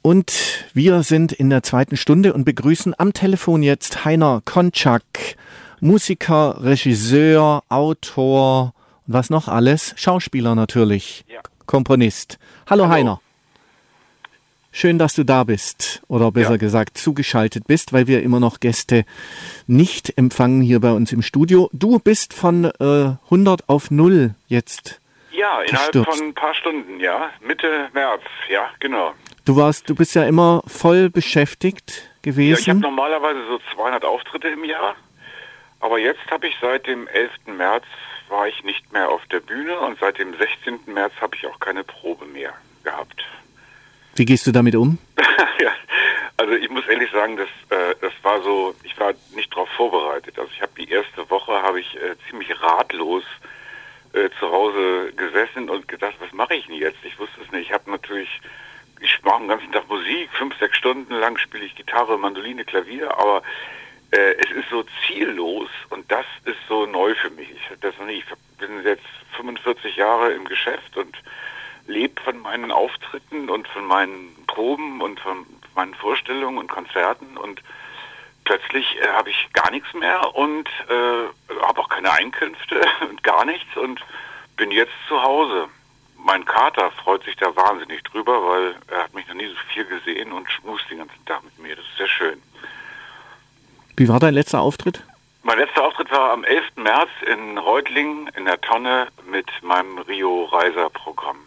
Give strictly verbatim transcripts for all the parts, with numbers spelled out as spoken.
Und wir sind in der zweiten Stunde und begrüßen am Telefon jetzt Heiner Konczak, Musiker, Regisseur, Autor und was noch alles? Schauspieler natürlich, ja. Komponist. Hallo, Hallo Heiner. Schön, dass du da bist oder besser ja. gesagt zugeschaltet bist, weil wir immer noch Gäste nicht empfangen hier bei uns im Studio. Du bist von äh, hundert auf null jetzt. Ja, innerhalb gestürzt. von ein paar Stunden, ja. Mitte März, ja, genau. Du warst, du bist ja immer voll beschäftigt gewesen. Ja, ich habe normalerweise so zweihundert Auftritte im Jahr, aber jetzt habe ich seit dem elften März war ich nicht mehr auf der Bühne und seit dem sechzehnten März habe ich auch keine Probe mehr gehabt. Wie gehst du damit um? Ja, also ich muss ehrlich sagen, das, äh, das war so, ich war nicht darauf vorbereitet. Also ich habe die erste Woche habe ich äh, ziemlich ratlos äh, zu Hause gesessen und gedacht, was mache ich denn jetzt? Ich wusste es nicht. Ich habe natürlich Ich mache den ganzen Tag Musik, fünf, sechs Stunden lang spiele ich Gitarre, Mandoline, Klavier, aber äh, es ist so ziellos und das ist so neu für mich. Ich, das noch nicht. Ich bin jetzt fünfundvierzig Jahre im Geschäft und lebe von meinen Auftritten und von meinen Proben und von meinen Vorstellungen und Konzerten und plötzlich äh, habe ich gar nichts mehr und äh, habe auch keine Einkünfte und gar nichts und bin jetzt zu Hause. Mein Kater freut sich da wahnsinnig drüber, weil er hat mich noch nie so viel gesehen und schmust den ganzen Tag mit mir. Das ist sehr schön. Wie war dein letzter Auftritt? Mein letzter Auftritt war am elften März in Reutlingen in der Tonne mit meinem Rio-Reiser-Programm.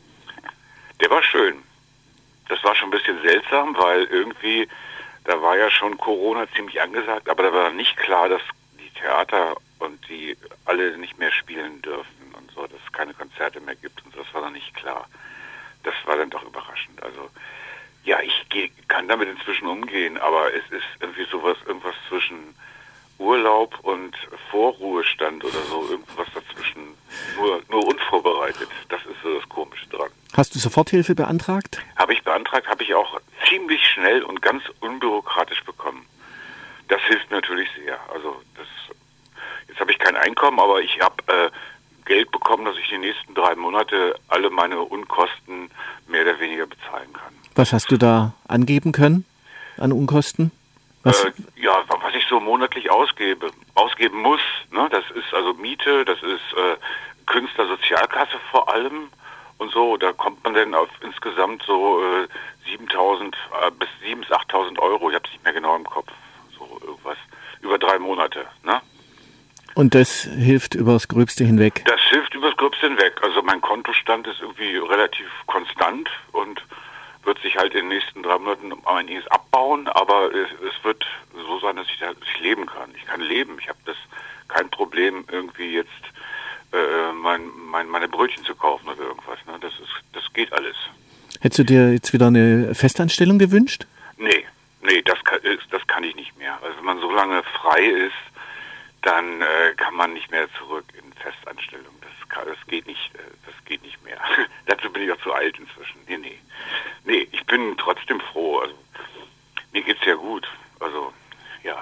Der war schön. Das war schon ein bisschen seltsam, weil irgendwie, da war ja schon Corona ziemlich angesagt, aber da war nicht klar, dass die Theater und die alle nicht mehr spielen dürfen. Und so, dass es keine Konzerte mehr gibt und so, das war noch nicht klar. Das war dann doch überraschend. Also ja, ich geh, kann damit inzwischen umgehen, aber es ist irgendwie sowas, irgendwas zwischen Urlaub und Vorruhestand oder so, irgendwas dazwischen, nur, nur unvorbereitet. Das ist so das Komische dran. Hast du Soforthilfe beantragt? Habe ich beantragt, habe ich auch ziemlich schnell und ganz unbürokratisch bekommen. Das hilft mir natürlich sehr. Also das, jetzt habe ich kein Einkommen, aber ich habe äh, Geld bekommen, dass ich die nächsten drei Monate alle meine Unkosten mehr oder weniger bezahlen kann. Was hast du da angeben können an Unkosten? Was? Äh, ja, was ich so monatlich ausgebe, ausgeben muss, ne, das ist also Miete, das ist äh, Künstlersozialkasse vor allem und so, da kommt man dann auf insgesamt so äh, siebentausend äh, bis siebentausend bis achttausend Euro, ich habe es nicht mehr genau im Kopf, so irgendwas, über drei Monate, ne? Und das hilft übers Gröbste hinweg? Das hilft übers Gröbste hinweg. Also mein Kontostand ist irgendwie relativ konstant und wird sich halt in den nächsten drei Monaten um einiges abbauen, aber es, es wird so sein, dass ich, da, dass ich leben kann. Ich kann leben. Ich habe das kein Problem, irgendwie jetzt äh, mein, mein, meine Brötchen zu kaufen oder irgendwas. Ne? Das ist, das geht alles. Hättest du dir jetzt wieder eine Festanstellung gewünscht? Nee, nee, das kann, das kann ich nicht mehr. Also wenn man so lange frei ist, dann äh, kann man nicht mehr zurück in Festanstellung. Das, kann, das geht nicht, äh, das geht nicht mehr. Dazu bin ich auch zu alt inzwischen. Nee, nee. Nee, ich bin trotzdem froh. Also mir geht's ja gut. Also, ja.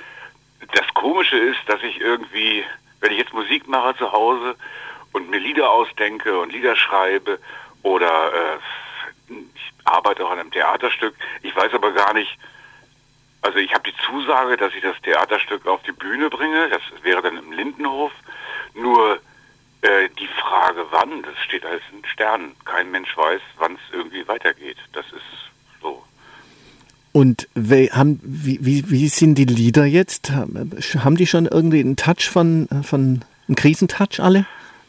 Das Komische ist, dass ich irgendwie, wenn ich jetzt Musik mache zu Hause und mir Lieder ausdenke und Lieder schreibe oder äh, ich arbeite auch an einem Theaterstück, ich weiß aber gar nicht. Also ich habe die Zusage, dass ich das Theaterstück auf die Bühne bringe. Das wäre dann im Lindenhof. Nur äh, die Frage, wann, das steht alles in Sternen. Kein Mensch weiß, wann es irgendwie weitergeht. Das ist so. Und wie, haben, wie, wie, wie sind die Lieder jetzt? Haben die schon irgendwie einen Touch von, von einen Krisentouch alle?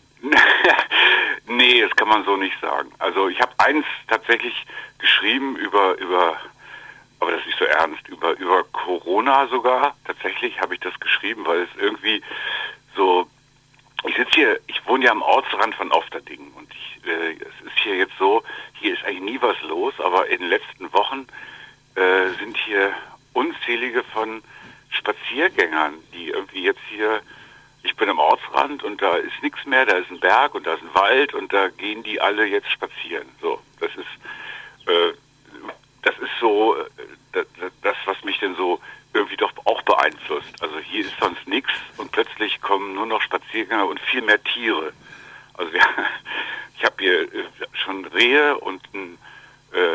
Nee, das kann man so nicht sagen. Also ich habe eins tatsächlich geschrieben über über aber das ist nicht so ernst, über über Corona sogar. Tatsächlich habe ich das geschrieben, weil es irgendwie so, ich sitze hier, ich wohne ja am Ortsrand von Ofterdingen und ich, äh, es ist hier jetzt so, hier ist eigentlich nie was los, aber in den letzten Wochen äh, sind hier unzählige von Spaziergängern, die irgendwie jetzt hier, ich bin am Ortsrand und da ist nichts mehr, da ist ein Berg und da ist ein Wald und da gehen die alle jetzt spazieren. So, das ist äh, das ist so das, das, was mich denn so irgendwie doch auch beeinflusst. Also hier ist sonst nichts und plötzlich kommen nur noch Spaziergänger und viel mehr Tiere. Also wir, ich habe hier schon Rehe und ein äh,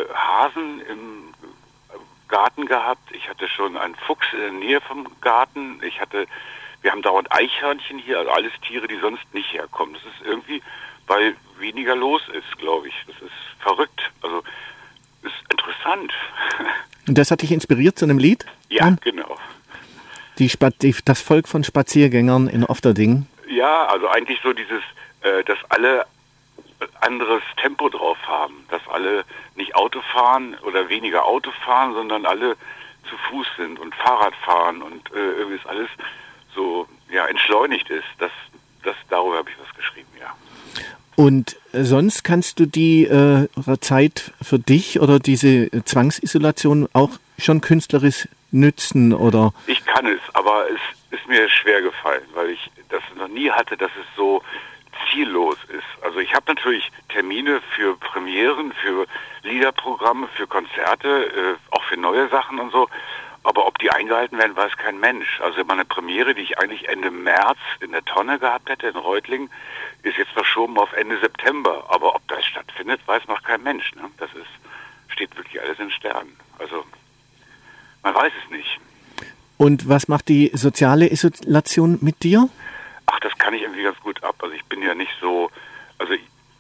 Hasen im Garten gehabt. Ich hatte schon einen Fuchs in der Nähe vom Garten. Ich hatte, wir haben dauernd Eichhörnchen hier, also alles Tiere, die sonst nicht herkommen. Das ist irgendwie, weil weniger los ist, glaube ich. Das ist verrückt. Also, ist interessant. Und das hat dich inspiriert zu einem Lied? Ja, ja? Genau. Die, die, das Volk von Spaziergängern in Ofterding. Ja, also eigentlich so dieses, äh, dass alle anderes Tempo drauf haben, dass alle nicht Auto fahren oder weniger Auto fahren, sondern alle zu Fuß sind und Fahrrad fahren und äh, irgendwie ist alles so ja entschleunigt ist. Das, das darüber habe ich was geschrieben, ja. Und äh, sonst kannst du die äh, Zeit für dich oder diese Zwangsisolation auch schon künstlerisch nützen, oder? Ich kann es, aber es ist mir schwer gefallen, weil ich das noch nie hatte, dass es so ziellos ist. Also ich habe natürlich Termine für Premieren, für Liederprogramme, für Konzerte, äh, auch für neue Sachen und so. Aber ob die eingehalten werden, weiß kein Mensch. Also meine Premiere, die ich eigentlich Ende März in der Tonne gehabt hätte, in Reutlingen, ist jetzt verschoben auf Ende September. Aber ob das stattfindet, weiß noch kein Mensch. Ne? Das ist, steht wirklich alles in Sternen. Also man weiß es nicht. Und was macht die soziale Isolation mit dir? Ach, das kann ich irgendwie ganz gut ab. Also ich bin ja nicht so, also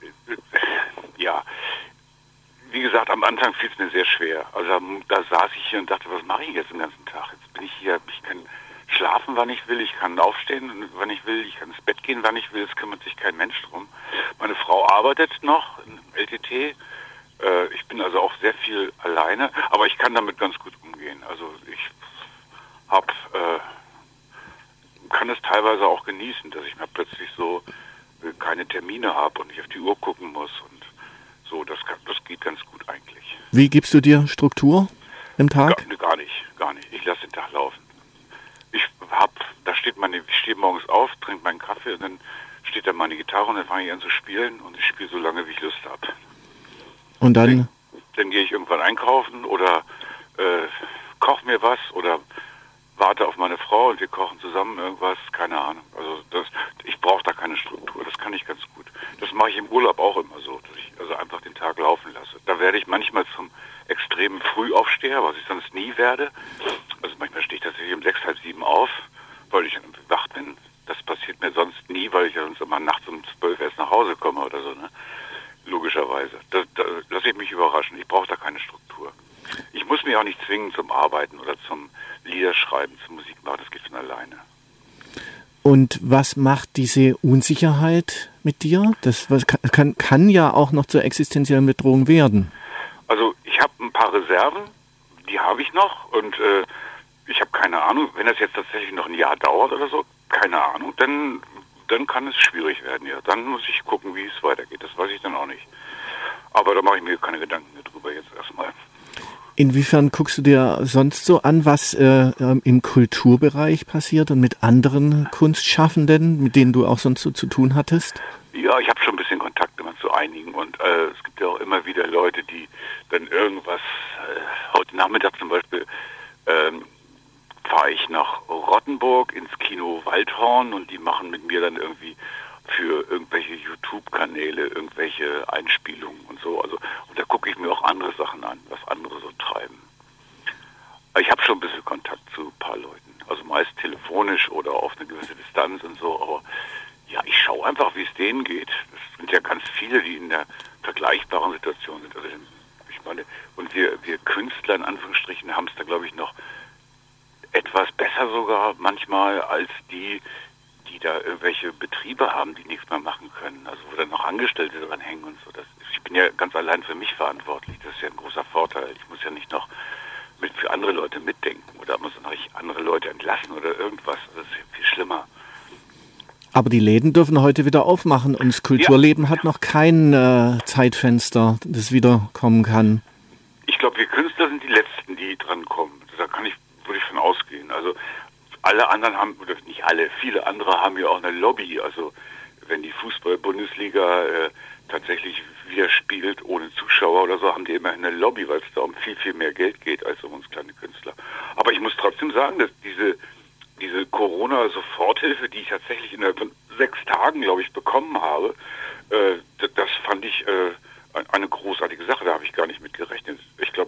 ja, wie gesagt, am Anfang fiel es mir sehr schwer. Also da saß ich hier und dachte, was mache ich jetzt den ganzen Tag? Jetzt bin ich hier, ich kann schlafen, wann ich will, ich kann aufstehen, wann ich will, ich kann ins Bett gehen, wann ich will, es kümmert sich kein Mensch drum. Meine Frau arbeitet noch im L T T. Äh, ich bin also auch sehr viel alleine, aber ich kann damit ganz gut umgehen. Also ich hab, äh, kann es teilweise auch genießen, dass ich mal plötzlich so äh, keine Termine habe und nicht auf die Uhr gucken muss und so, das, kann, das geht ganz gut eigentlich. Wie gibst du dir Struktur im Tag? Gar, gar nicht, gar nicht. Ich lasse den Tag laufen. Ich hab, da steht meine, ich stehe morgens auf, trinke meinen Kaffee und dann steht da meine Gitarre und dann fange ich an zu spielen und ich spiele so lange, wie ich Lust habe. Und dann? Dann, dann gehe ich irgendwann einkaufen oder äh, koche mir was oder warte auf meine Frau und wir kochen zusammen irgendwas, keine Ahnung. Also das, ich brauche da keine Struktur, das kann ich ganz gut. Das mache ich im Urlaub auch immer so, dass ich also einfach den Tag laufen lasse. Da werde ich manchmal zum extremen Frühaufsteher, was ich sonst nie werde. Also manchmal stehe ich tatsächlich um sechs, halb sieben auf, weil ich wach bin. Das passiert mir sonst nie, weil ich ja sonst immer nachts um zwölf erst nach Hause komme oder so, ne? Logischerweise. Da, da lasse ich mich überraschen. Ich brauche da keine Struktur. Ich muss mich auch nicht zwingen zum Arbeiten oder zum Liederschreiben, zum Musik machen. Das geht von alleine. Und was macht diese Unsicherheit mit dir? Das was kann, kann ja auch noch zur existenziellen Bedrohung werden. Also ich habe ein paar Reserven, die habe ich noch und äh, ich habe keine Ahnung, wenn das jetzt tatsächlich noch ein Jahr dauert oder so, keine Ahnung, dann, dann kann es schwierig werden, ja. Dann muss ich gucken, wie es weitergeht, das weiß ich dann auch nicht. Aber da mache ich mir keine Gedanken mehr drüber jetzt erstmal. Inwiefern guckst du dir sonst so an, was äh, im Kulturbereich passiert und mit anderen Kunstschaffenden, mit denen du auch sonst so zu tun hattest? Ja, ich habe schon ein bisschen Kontakt immer zu einigen und äh, es gibt ja auch immer wieder Leute, die dann irgendwas, äh, heute Nachmittag zum Beispiel, ähm, fahre ich nach Rottenburg ins Kino Waldhorn und die machen mit mir dann irgendwie für irgendwelche YouTube-Kanäle irgendwelche Einspielungen und so. Also und da gucke ich mir auch andere Sachen an, was andere so treiben. Ich habe schon ein bisschen Kontakt zu ein paar Leuten, also meist telefonisch oder auf eine gewisse Distanz und so, aber ja, ich schaue einfach, wie es denen geht. Es sind ja ganz viele, die in der vergleichbaren Situation sind. Also ich meine, und wir, wir Künstler in Anführungsstrichen haben es da, glaube ich, noch etwas besser sogar manchmal als die, die da irgendwelche Betriebe haben, die nichts mehr machen können. Also wo dann noch Angestellte dran hängen und so. Das, ich bin ja ganz allein für mich verantwortlich. Das ist ja ein großer Vorteil. Ich muss ja nicht noch mit für andere Leute mitdenken oder muss noch nicht andere Leute entlassen oder irgendwas. Das ist viel schlimmer. Aber die Läden dürfen heute wieder aufmachen und das Kulturleben ja. hat noch kein äh, Zeitfenster, das wiederkommen kann. Ich glaube, wir Künstler sind die Letzten, die dran kommen. Da kann ich, würde ich von ausgehen. Also alle anderen haben, oder nicht alle, viele andere haben ja auch eine Lobby. Also wenn die Fußball-Bundesliga äh, tatsächlich wieder spielt ohne Zuschauer oder so, haben die immerhin eine Lobby, weil es da um viel, viel mehr Geld geht als um uns kleine Künstler. Aber ich muss trotzdem sagen, dass diese diese Corona-Soforthilfe, die ich tatsächlich innerhalb von sechs Tagen, glaube ich, bekommen habe, äh, das fand ich äh, eine großartige Sache. Da habe ich gar nicht mit gerechnet. Ich glaube,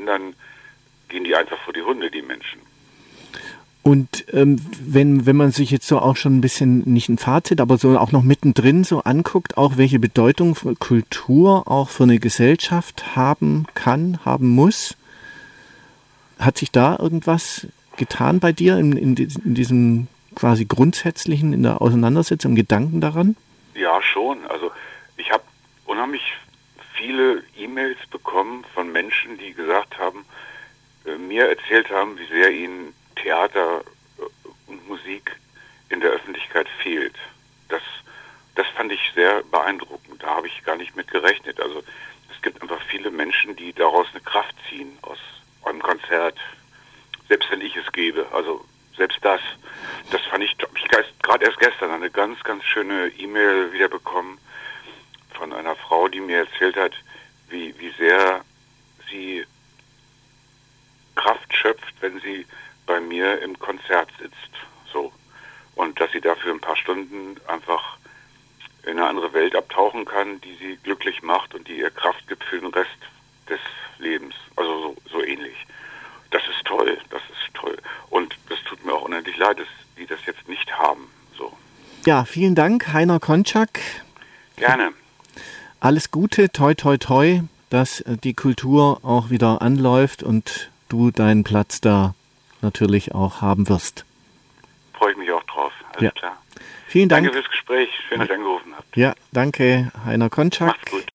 anderen gehen die einfach vor die Hunde, die Menschen. Und ähm, wenn, wenn man sich jetzt so auch schon ein bisschen, nicht ein Fazit, aber so auch noch mittendrin so anguckt, auch welche Bedeutung Kultur auch für eine Gesellschaft haben kann, haben muss, hat sich da irgendwas getan bei dir in, in, in diesem quasi grundsätzlichen, in der Auseinandersetzung, Gedanken daran? Ja, schon. Also ich habe unheimlich viele E-Mails bekommen von Menschen, die gesagt haben, äh, mir erzählt haben, wie sehr ihnen Theater und Musik in der Öffentlichkeit fehlt. Das, das fand ich sehr beeindruckend. Da habe ich gar nicht mit gerechnet. Also es gibt einfach viele Menschen, die daraus eine Kraft ziehen, aus einem Konzert, selbst wenn ich es gebe. Also selbst das, das fand ich, hab ich gerade erst gestern eine ganz, ganz schöne E-Mail wieder bekommen von einer Frau, die mir erzählt hat, wie, wie sehr sie Kraft schöpft, wenn sie bei mir im Konzert sitzt, so. Und dass sie dafür ein paar Stunden einfach in eine andere Welt abtauchen kann, die sie glücklich macht und die ihr Kraft gibt für den Rest des Lebens. Also so, so ähnlich. Das ist toll, das ist toll. Und das tut mir auch unendlich leid, dass die das jetzt nicht haben, so. Ja, vielen Dank, Heiner Konczak. Gerne. Alles Gute, toi toi toi, dass die Kultur auch wieder anläuft und du deinen Platz da natürlich auch haben wirst. Freue ich mich auch drauf. Alles ja. klar. Vielen Dank. Danke fürs Gespräch. Schön, dass ihr angerufen habt. Ja, danke, Heiner Konczak. Macht's gut.